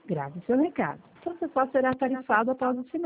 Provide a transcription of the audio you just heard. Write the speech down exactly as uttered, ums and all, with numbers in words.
Grave seu recado. O processal será tarifado após o sinal.